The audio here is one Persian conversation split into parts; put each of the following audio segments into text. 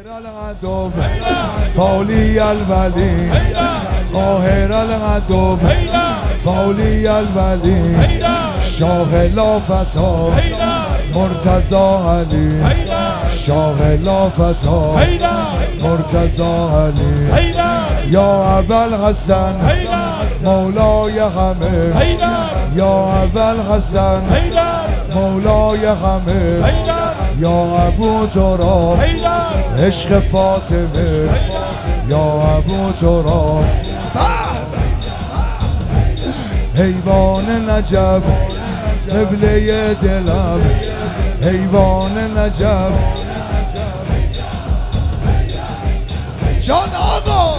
العدو فولي الولي قاهر العدو فولي الولي شاه لافتا مرتضی علی شاه لافتا مرتضی علی یا ابوالحسن مولای همه یا ابوالحسن مولای همه یا ابو تراب عشق فاطمه یا ابو تراب حیوان نجف قبله دلم حیوان نجف جان آقا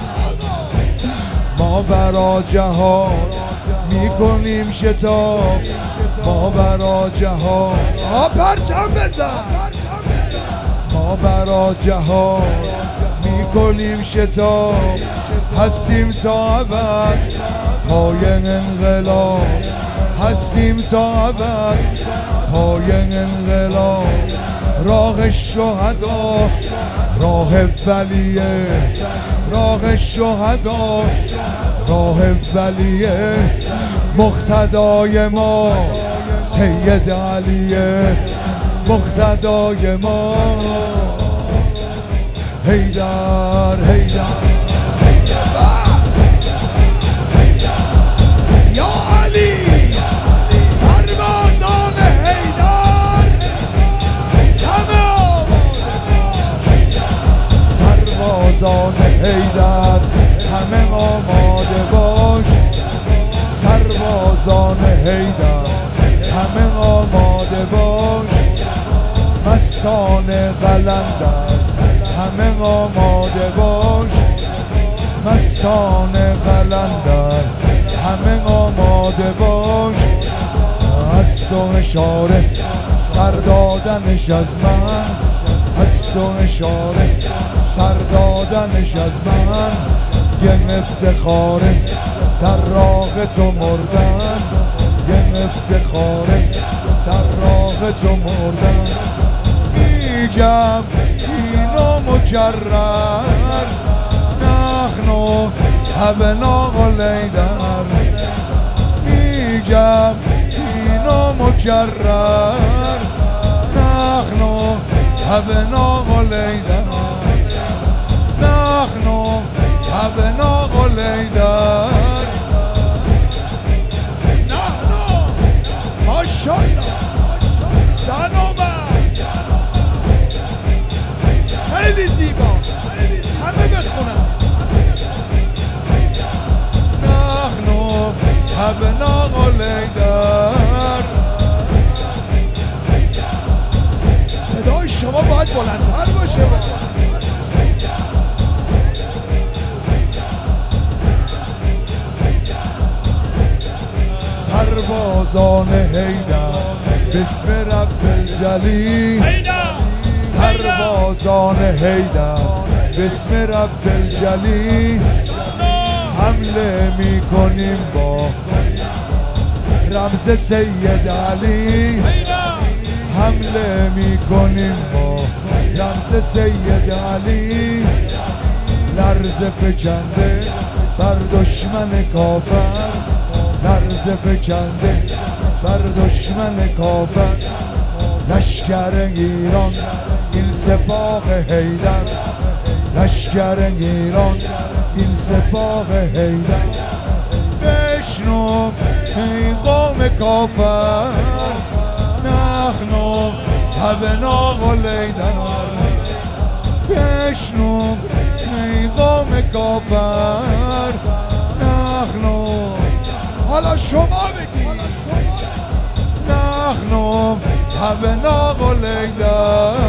ما برا جهان میکنیم شتاب ما برا جهان پرچم بزن ما برا جهان میکنیم شتاب هستیم تا ابد پای انقلاب هستیم تا ابد پای انقلاب راه شهدا راه ولیه راه شهدا راه ولیه مقتدای ما سید علیه مقتدای ما حیدر حیدر یا علی سربازان حیدر همه سربازان حیدر همه آماده باش سربازان حیدر همه آماده باش مستان قلندر همه آماده باش مستان قلندر همه آماده باش از تو اشاره سر دادنش از من از تو اشاره سر دادنش از من یه افتخاره در راه تو مردن یه افتخاره در راه تو مردن میگم اینو مکرر نحنو ابناء الحیدر میگم اینو مکرر نحنو ابناء الحیدر نحنو ابناء الحیدر نحنو ماشاءالله زن و مرد خیلی زیباست همه بخونم نحنو ابناء الحیدر صدای شما باید بلندتر باشه سربازان حیدر بسم رب الجلی سربازان حیدر بسم رب الجلی حمله میکنیم با رمز سید علی حمله میکنیم با رمز سید علی لرزه فکنده بر دشمن کافر لرزه فکنده بر دشمن کافر لشکر ایران این سپاه حیدر لشکر ایران این سپاه حیدر بشنو ای قوم کافر نحنو ابناء الحیدر بشنو ای قوم کافر نحنو حالا شما بگید نحنو ابناء الحیدر